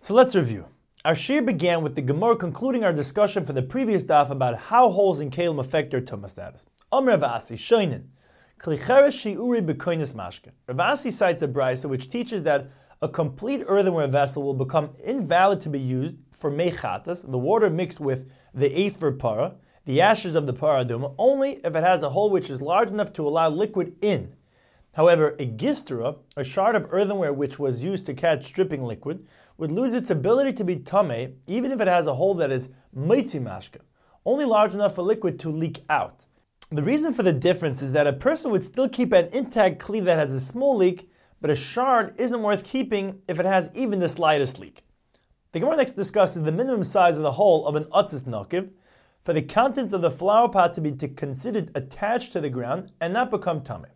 So let's review. Our shir began with the Gemara concluding our discussion from the previous daf about how holes in kelim affect their tumah status. Amr Rav Asi, Shoinin, Klicheres shi'uri b'koinis mashke. Rav Asi cites a brisa which teaches that a complete earthenware vessel will become invalid to be used for mechatas, the water mixed with the afer para, the ashes of the paraduma, only if it has a hole which is large enough to allow liquid in. However, a gistera, a shard of earthenware which was used to catch dripping liquid, would lose its ability to be tameh, even if it has a hole that is meitzi mashka, only large enough for liquid to leak out. The reason for the difference is that a person would still keep an intact kli that has a small leak, but a shard isn't worth keeping if it has even the slightest leak. The Gemara next discusses the minimum size of the hole of an atzis nakiv for the contents of the flower pot to be considered attached to the ground and not become tameh.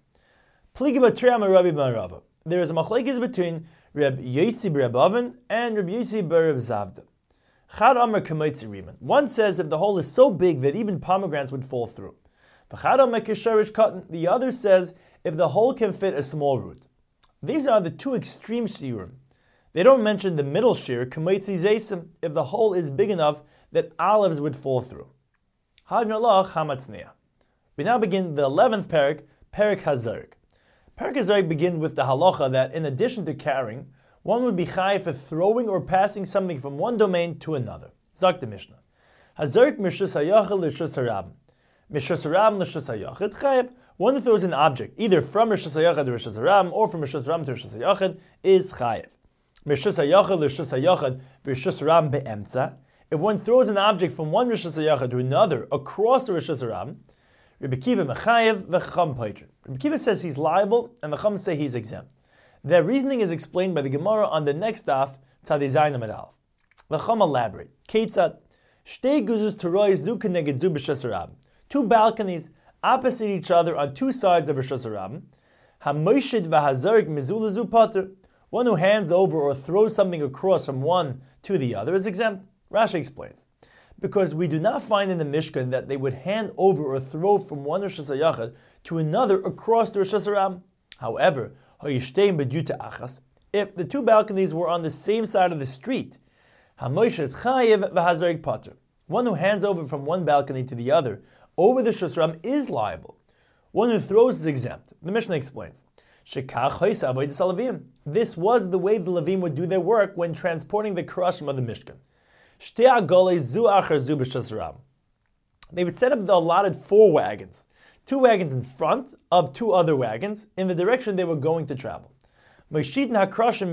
There is a machlekes between Reb Yosi bar Reb Avin and Reb Yosi bar Reb Zavda. Chad Amar Kamaitzi Riman. One says if the hole is so big that even pomegranates would fall through. V'chad Amar Kisharish Katan. The other says if the hole can fit a small root. These are the two extreme shiurim. They don't mention the middle shir, Kamaitzi Zaysim, if the hole is big enough that olives would fall through. Had Nalach Hamatzneah. We now begin the 11th parak, Parak HaZarek. Parak HaZarek begins with the halacha that in addition to carrying, one would be chayiv for throwing or passing something from one domain to another. Zak the Mishnah. HaZarek mishus hayachid l'shus harabim. Mishus harabim l'shus hayachid chayiv. One who throws an object, either from Rishus HaYachid to Rishus HaRabim or from Rishus HaRabim to Rishus HaYachid, is chayiv. Rishus HaYachid Rishus HaYachid Rishus HaRabim be'emtza. If one throws an object from one Rishus HaYachid to another across the Rishus HaRabim, Rebbe Kiva mechayiv v'chacham paiter. Rebbe Kiva says he's liable, and the Chacham say he's exempt. Their reasoning is explained by the Gemara on the next daf, Tzadei Zayin Amud Aleph. The Chacham elaborate. Keitzad shtei guzos terois zu keneged zu b'Rishus HaRabim. Two balconies opposite each other on two sides of Rishus HaRabim. HaMoishid v'hazarik mizul zu pater. One who hands over or throws something across from one to the other is exempt. Rashi explains, because we do not find in the Mishkan that they would hand over or throw from one Rishus HaYachid to another across the Rishus HaRabim. However, if the two balconies were on the same side of the street, HaMoishid chayiv v'hazarik pater. One who hands over from one balcony to the other over the Rishus HaRabim is liable. One who throws is exempt. The Mishnah explains, this was the way the Levim would do their work when transporting the Karashim of the Mishkan. They would set up the allotted 4 wagons, 2 wagons in front of 2 other wagons in the direction they were going to travel. They would hand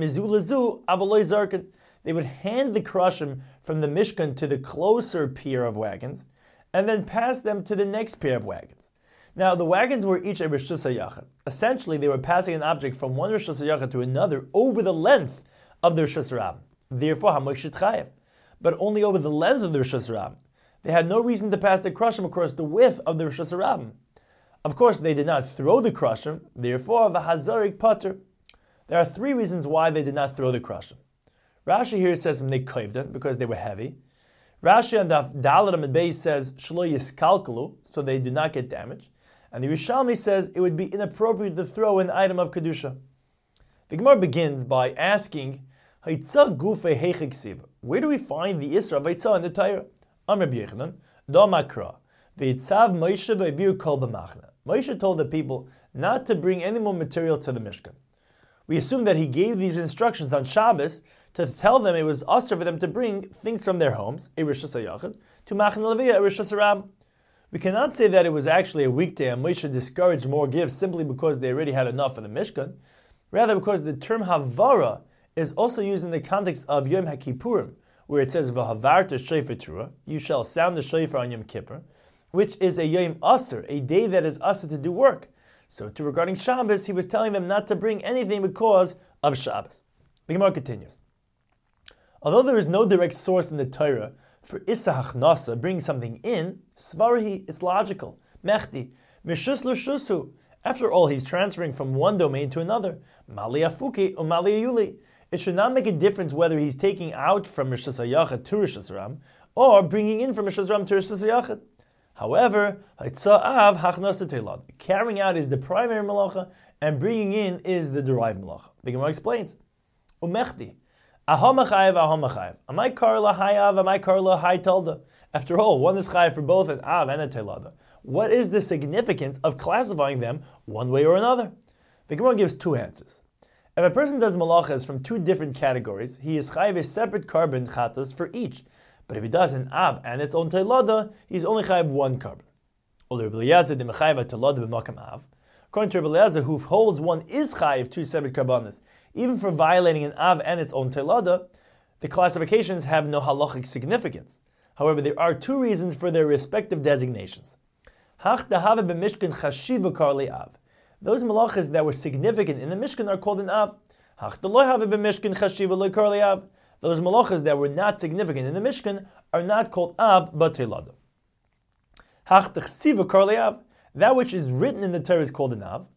the Karashim from the Mishkan to the closer pair of wagons and then pass them to the next pair of wagons. Now, the wagons were each a Rishus HaYachid. Essentially, they were passing an object from one Rishus HaYachid to another over the length of the Rishus HaRabim. Therefore, HaMoishid chayiv. But only over the length of the Rishus HaRabim. They had no reason to pass the Krashim across the width of the Rishus HaRabim. Of course, they did not throw the Krashim, therefore, v'hazarik pater. There are 3 reasons why they did not throw the Krashim. Rashi here says they kaved because they were heavy. Rashi on Daf Daled Amud Beis says shlo yiskalkalu, so they do not get damaged. And the Yerushalmi says it would be inappropriate to throw an item of Kedusha. The Gemara begins by asking, where do we find the Isra of Haitzah in the Torah? Amr B'Yechanan, Da Makra, V'yitzav Moshe v'yaviu kol b'machna. Moshe told the people not to bring any more material to the Mishkan. We assume that he gave these instructions on Shabbos to tell them it was usher for them to bring things from their homes, a Rishus HaYachid, to Machne Leviah, a Rishus HaRabim. We cannot say that it was actually a weekday and Moshe discouraged more gifts simply because they already had enough for the Mishkan. Rather, because the term Havara is also used in the context of Yom HaKippurim, where it says, V'havarta shofar Terah, you shall sound the shofar on Yom Kippur, which is a Yom Aser, a day that is Aser to do work. So, regarding Shabbos, he was telling them not to bring anything because of Shabbos. The Gemara continues. Although there is no direct source in the Torah for Issa Hachnasa, bring something in, Svarahi, it's logical. Mechti, Mishus L'shusu. After all, he's transferring from one domain to another. Mali Afuki or Mali Ayuli. It should not make a difference whether he's taking out from Rishus HaYachid to Rishus HaRabim or bringing in from Rishus HaRabim to Rishus HaYachid. However, carrying out is the primary malacha and bringing in is the derived malacha. The Gemara explains, Umechti, Am I karla hayav? Am I karla hay talda? After all, one is chayav for both an av and a telada. What is the significance of classifying them one way or another? The Gemara gives two answers. If a person does malachas from two different categories, he is chayav a separate carbon chatas for each. But if he does an av and its own telada, he's only chayav one carbon. According to Rabbi Eliezer, who holds one is chayav two separate karbanas, even for violating an av and its own telada, the classifications have no halachic significance. However, there are two reasons for their respective designations. Those malachas that were significant in the Mishkan are called an av. Those malachas that were not significant in the Mishkan are not called av but telada. That which is written in the Torah is called an av.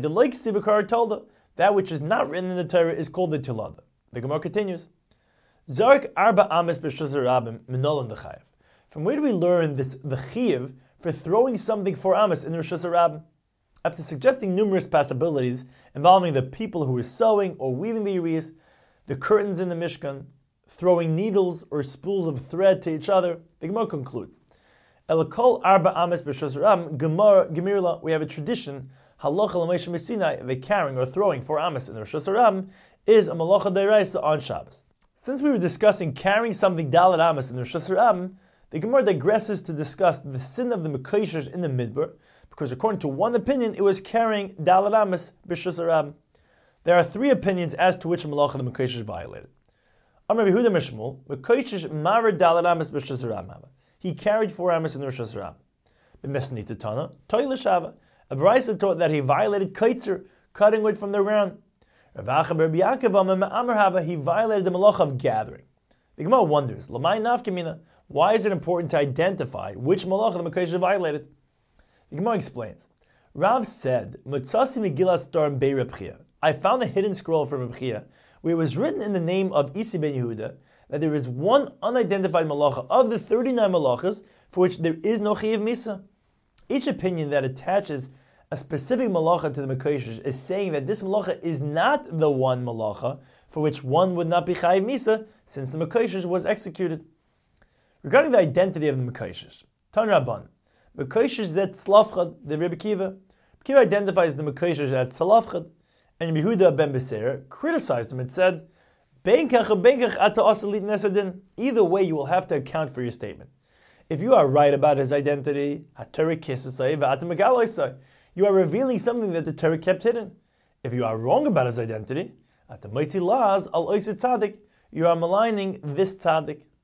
That which is not written in the Torah is called the telada. The Gemara continues. From where do we learn the chiyuv for throwing something for amas in Rosh Hashanah? After suggesting numerous possibilities involving the people who were sewing or weaving the yerias, the curtains in the Mishkan, throwing needles or spools of thread to each other, the Gemara concludes. Elakol arba amas b'Rosh Hashanah, we have a tradition, halacha l'Moshe Sinai, the carrying or throwing for amas in Rosh Hashanah is a malacha d'oraisa on Shabbos. Since we were discussing carrying something dalet amas in Rosh Hashanah, the Gemara digresses to discuss the sin of the Mekoshesh in the Midbar, because according to one opinion, it was carrying dalet amas b'Rosh Hashanah. There are three opinions as to which malacha the Mekoshesh violated. Amar Yehuda Mishmul, Mekoshesh marer dalet amas b'Rosh Hashanah. He carried 4 amas in Rosh Hashanah. B'mesnita tana, toy l'shava. A brayso taught that he violated kaitzer, cutting wood from the ground. Rav Acha bar Rabbi Yaakov, he violated the malacha of gathering. The Gemara wonders, Lamai nafkamina, why is it important to identify which malacha the Mekoshesh violated? The Gemara explains. Rav said, Mutzasi Megillas Storm Bei Reb Chia. I found a hidden scroll from Reb Chia, where it was written in the name of Isi ben Yehuda that there is one unidentified malacha of the 39 malachas for which there is no chiyuv misa. Each opinion that attaches a specific malacha to the Mekoshesh is saying that this malacha is not the one malacha for which one would not be chayiv misa since the Mekoshesh was executed. Regarding the identity of the Mekoshesh, Tan Rabban, Mekoshesh zet tzlafchad, the Rebbe Kiva. Kiva identifies the Mekoshesh as tzlafchad, and Yehuda ben Beseira criticized him and said, either way, you will have to account for your statement. If you are right about his identity, you are revealing something that the Torah kept hidden. If you are wrong about his identity, you are maligning this tzaddik.